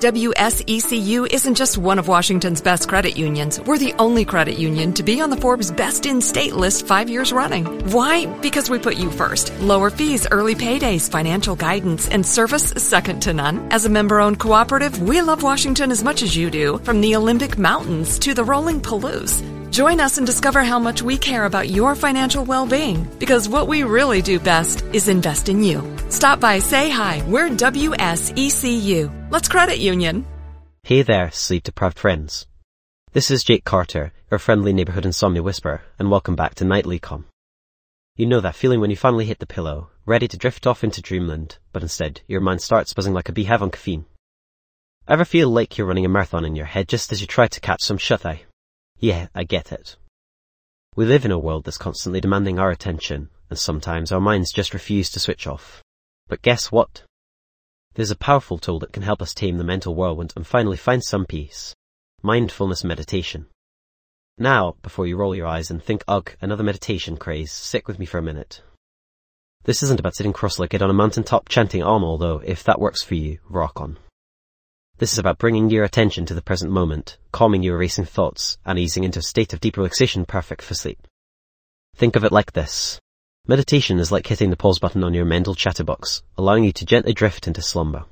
WSECU isn't just one of Washington's best credit unions. We're the only credit union to be on the Forbes Best in State list 5 years running. Why? Because we put you first. Lower fees, early paydays, financial guidance, and service second to none. As a member-owned cooperative, we love Washington as much as you do, from the Olympic Mountains to the rolling Palouse. Join us and discover how much we care about your financial well-being, because what we really do best is invest in you. Stop by, say hi. We're WSECU. Let's credit union. Hey there, sleep-deprived friends. This is Jake Carter, your friendly neighborhood insomnia whisperer, and welcome back to Nightly Calm. You know that feeling when you finally hit the pillow, ready to drift off into dreamland, but instead your mind starts buzzing like a beehive on caffeine. Ever feel like you're running a marathon in your head just as you try to catch some shut-eye? Yeah, I get it. We live in a world that's constantly demanding our attention, and sometimes our minds just refuse to switch off. But guess what? There's a powerful tool that can help us tame the mental whirlwind and finally find some peace. Mindfulness meditation. Now, before you roll your eyes and think, ugh, another meditation craze, stick with me for a minute. This isn't about sitting cross-legged on a mountaintop chanting Om, although if that works for you, rock on. This is about bringing your attention to the present moment, calming your racing thoughts, and easing into a state of deep relaxation perfect for sleep. Think of it like this. Meditation is like hitting the pause button on your mental chatterbox, allowing you to gently drift into slumber.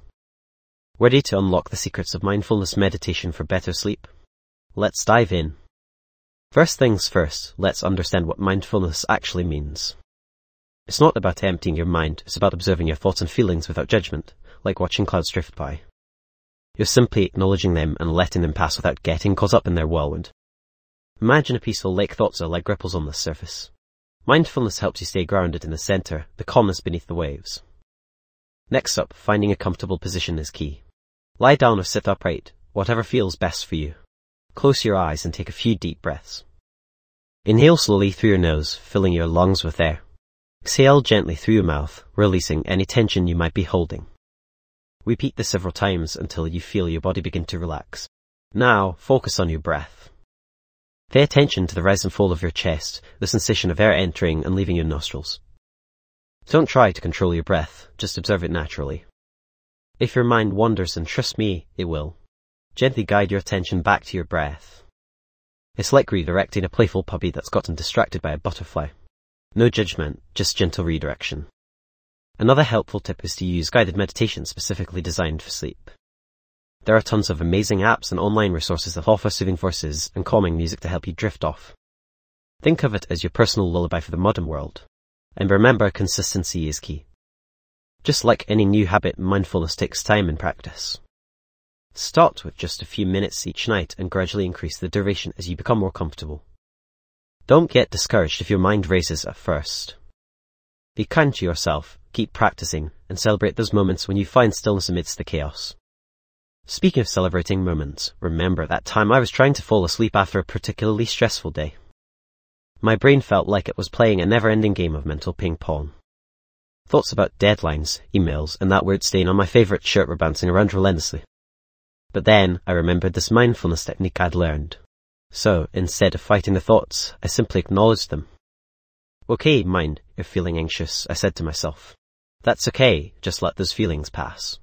Ready to unlock the secrets of mindfulness meditation for better sleep? Let's dive in. First things first, let's understand what mindfulness actually means. It's not about emptying your mind, it's about observing your thoughts and feelings without judgment, like watching clouds drift by. You're simply acknowledging them and letting them pass without getting caught up in their whirlwind. Imagine a peaceful lake. Thoughts are like ripples on the surface. Mindfulness helps you stay grounded in the center, the calmness beneath the waves. Next up, finding a comfortable position is key. Lie down or sit upright, whatever feels best for you. Close your eyes and take a few deep breaths. Inhale slowly through your nose, filling your lungs with air. Exhale gently through your mouth, releasing any tension you might be holding. Repeat this several times until you feel your body begin to relax. Now, focus on your breath. Pay attention to the rise and fall of your chest, the sensation of air entering and leaving your nostrils. Don't try to control your breath, just observe it naturally. If your mind wanders, and trust me, it will, gently guide your attention back to your breath. It's like redirecting a playful puppy that's gotten distracted by a butterfly. No judgment, just gentle redirection. Another helpful tip is to use guided meditation specifically designed for sleep. There are tons of amazing apps and online resources that offer soothing voices and calming music to help you drift off. Think of it as your personal lullaby for the modern world. And remember, consistency is key. Just like any new habit, mindfulness takes time and practice. Start with just a few minutes each night and gradually increase the duration as you become more comfortable. Don't get discouraged if your mind races at first. Be kind to yourself, keep practicing, and celebrate those moments when you find stillness amidst the chaos. Speaking of celebrating moments, remember that time I was trying to fall asleep after a particularly stressful day. My brain felt like it was playing a never-ending game of mental ping-pong. Thoughts about deadlines, emails, and that weird stain on my favourite shirt were bouncing around relentlessly. But then I remembered this mindfulness technique I'd learned. So, instead of fighting the thoughts, I simply acknowledged them. Okay, mind, you're feeling anxious, I said to myself. That's okay, just let those feelings pass.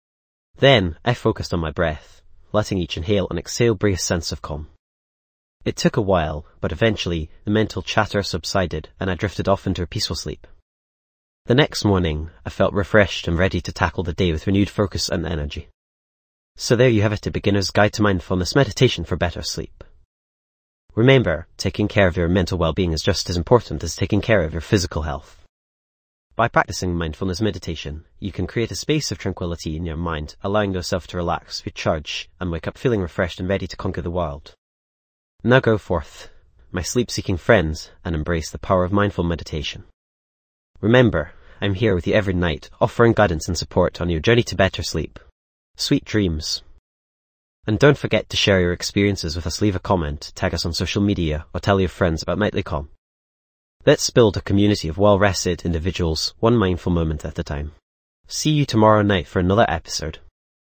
Then, I focused on my breath, letting each inhale and exhale bring a sense of calm. It took a while, but eventually, the mental chatter subsided and I drifted off into a peaceful sleep. The next morning, I felt refreshed and ready to tackle the day with renewed focus and energy. So there you have it, a beginner's guide to mindfulness meditation for better sleep. Remember, taking care of your mental well-being is just as important as taking care of your physical health. By practicing mindfulness meditation, you can create a space of tranquility in your mind, allowing yourself to relax, recharge, and wake up feeling refreshed and ready to conquer the world. Now go forth, my sleep-seeking friends, and embrace the power of mindful meditation. Remember, I'm here with you every night, offering guidance and support on your journey to better sleep. Sweet dreams. And don't forget to share your experiences with us. Leave a comment, tag us on social media, or tell your friends about Nightly Calm. Let's build a community of well-rested individuals, one mindful moment at a time. See you tomorrow night for another episode.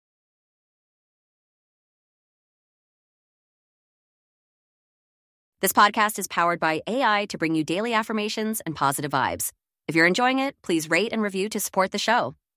This podcast is powered by AI to bring you daily affirmations and positive vibes. If you're enjoying it, please rate and review to support the show.